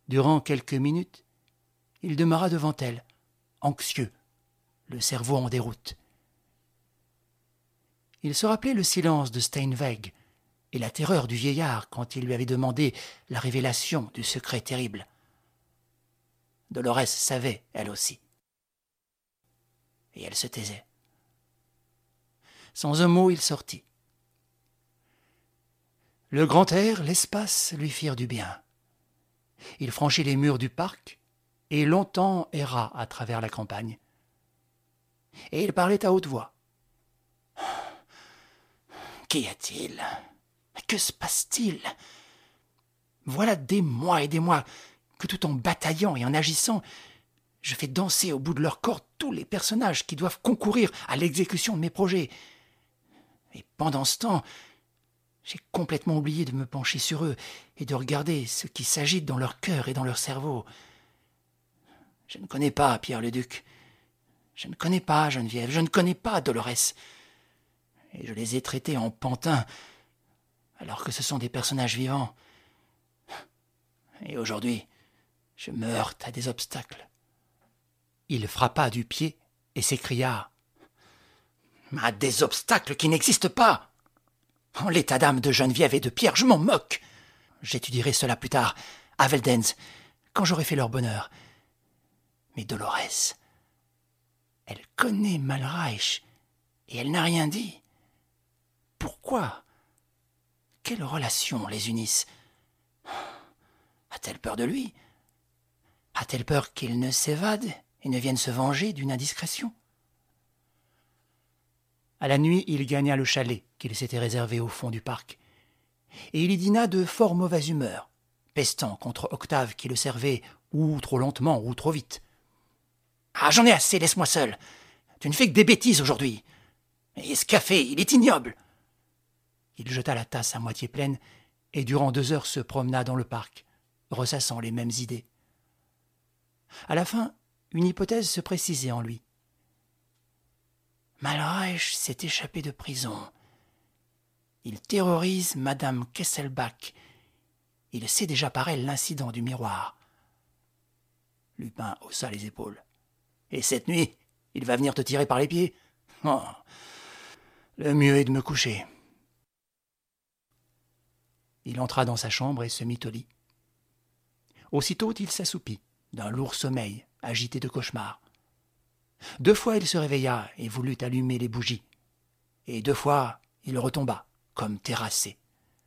Durant quelques minutes, il demeura devant elle, anxieux, le cerveau en déroute. Il se rappelait le silence de Steinweg et la terreur du vieillard quand il lui avait demandé la révélation du secret terrible. Dolores savait, elle aussi. Et elle se taisait. Sans un mot, il sortit. Le grand air, l'espace lui firent du bien. Il franchit les murs du parc et longtemps erra à travers la campagne. Et il parlait à haute voix. « Qu'y a-t-il ? Que se passe-t-il ? Voilà des mois et des mois que tout en bataillant et en agissant, je fais danser au bout de leur corps tous les personnages qui doivent concourir à l'exécution de mes projets. Et pendant ce temps, j'ai complètement oublié de me pencher sur eux et de regarder ce qui s'agite dans leur cœur et dans leur cerveau. Je ne connais pas Pierre-le-Duc. Je ne connais pas Geneviève. Je ne connais pas Dolores. Et je les ai traités en pantins, alors que ce sont des personnages vivants. Et aujourd'hui, je me heurte à des obstacles. » Il frappa du pied et s'écria « À des obstacles qui n'existent pas ! En l'état d'âme de Geneviève et de Pierre, je m'en moque. J'étudierai cela plus tard, à Veldenz, quand j'aurai fait leur bonheur. Mais Dolores, elle connaît Malreich et elle n'a rien dit. Pourquoi ? Quelles relations les unissent ? A-t-elle peur de lui ? A-t-elle peur qu'il ne s'évade et ne vienne se venger d'une indiscrétion ? À la nuit, il gagna le chalet qu'il s'était réservé au fond du parc. Et il y dîna de fort mauvaise humeur, pestant contre Octave qui le servait ou trop lentement ou trop vite. « Ah, j'en ai assez, laisse-moi seul. Tu ne fais que des bêtises aujourd'hui. Et ce café, il est ignoble. » Il jeta la tasse à moitié pleine et durant 2 heures se promena dans le parc, ressassant les mêmes idées. À la fin, une hypothèse se précisait en lui. Malreich s'est échappé de prison. Il terrorise Madame Kesselbach. Il sait déjà par elle l'incident du miroir. Lupin haussa les épaules. Et cette nuit, il va venir te tirer par les pieds ? Oh, le mieux est de me coucher. Il entra dans sa chambre et se mit au lit. Aussitôt, il s'assoupit d'un lourd sommeil, agité de cauchemars. 2 fois, il se réveilla et voulut allumer les bougies. Et 2 fois, il retomba, comme terrassé.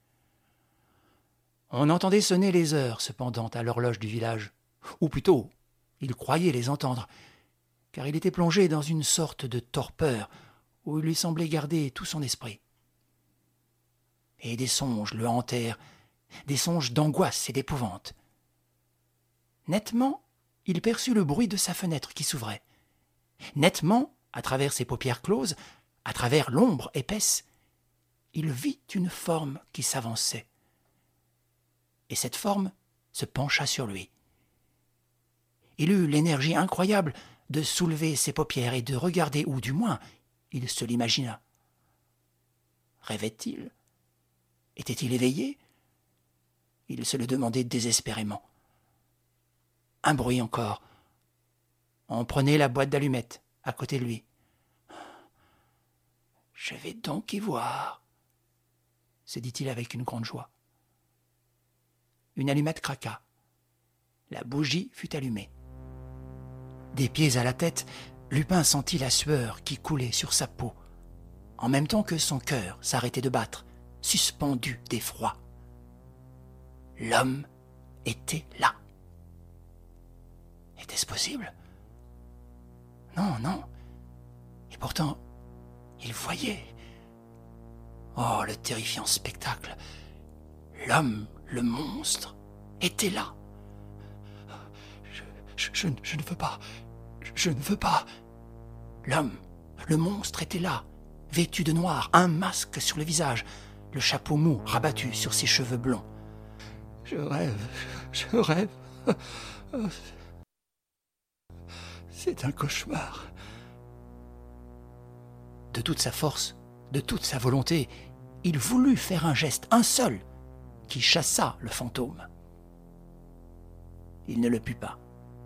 On entendait sonner les heures, cependant, à l'horloge du village. Ou plutôt, il croyait les entendre, car il était plongé dans une sorte de torpeur où il lui semblait garder tout son esprit. Et des songes le hantèrent, des songes d'angoisse et d'épouvante. Nettement, il perçut le bruit de sa fenêtre qui s'ouvrait. Nettement, à travers ses paupières closes, à travers l'ombre épaisse, il vit une forme qui s'avançait. Et cette forme se pencha sur lui. Il eut l'énergie incroyable de soulever ses paupières et de regarder, ou du moins, il se l'imagina. Rêvait-il ? Était-il éveillé ? Il se le demandait désespérément. Un bruit encore. On prenait la boîte d'allumettes à côté de lui. « Je vais donc y voir », se dit-il avec une grande joie. Une allumette craqua. La bougie fut allumée. Des pieds à la tête, Lupin sentit la sueur qui coulait sur sa peau, en même temps que son cœur s'arrêtait de battre, suspendu d'effroi. L'homme était là. Était-ce possible ? Non, non. Et pourtant, il voyait. Oh, le terrifiant spectacle. L'homme, le monstre, était là. Je ne veux pas. Je ne veux pas. L'homme, le monstre était là, vêtu de noir, un masque sur le visage, le chapeau mou rabattu sur ses cheveux blonds. Je rêve. C'est un cauchemar. De toute sa force, de toute sa volonté, il voulut faire un geste, un seul, qui chassa le fantôme. il ne le put pas.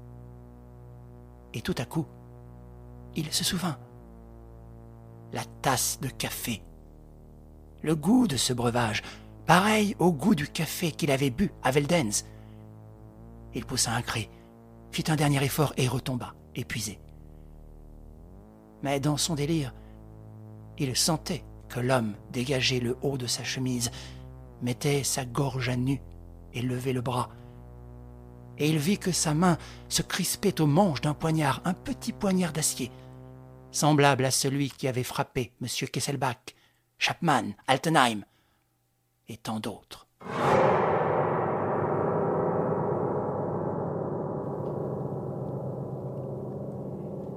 Et tout à coup, il se souvint. La tasse de café. Le goût de ce breuvage, pareil au goût du café qu'il avait bu à Veldenz. Il poussa un cri, fit un dernier effort et retomba, épuisé. Mais dans son délire, il sentait que l'homme dégageait le haut de sa chemise, mettait sa gorge à nu et levait le bras. Et il vit que sa main se crispait au manche d'un poignard, un petit poignard d'acier, semblable à celui qui avait frappé M. Kesselbach, Chapman, Altenheim et tant d'autres.